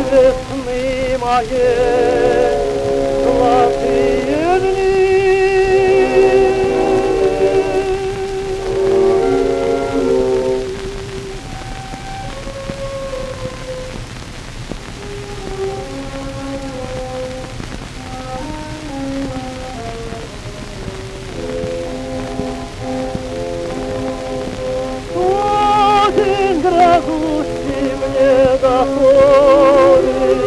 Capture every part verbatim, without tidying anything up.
весны моей золотые дни. Очень грозущий мне доходит,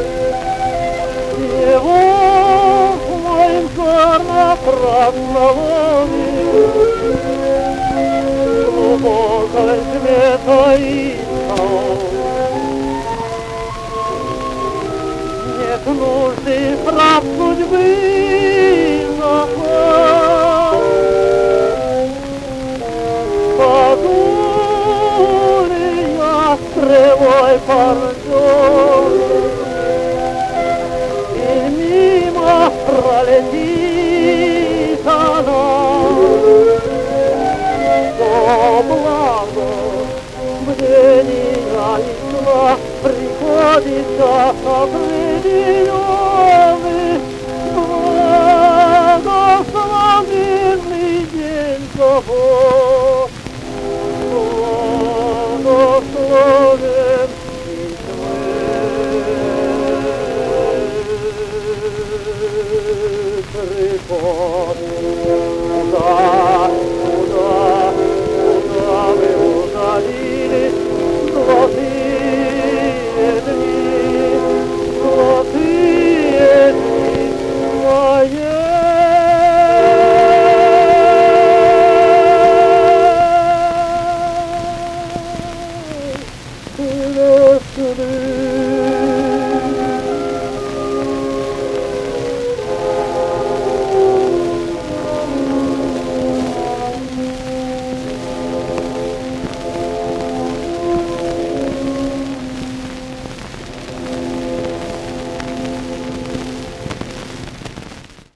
его в моем черно-красном глубокой тьме таится. Нет нужды прав судьбы знакомь. Подули я стрелой порвён, и мимо пролетит она. О, благо мне не ясно приходится определённый благословенный день того. Благословенный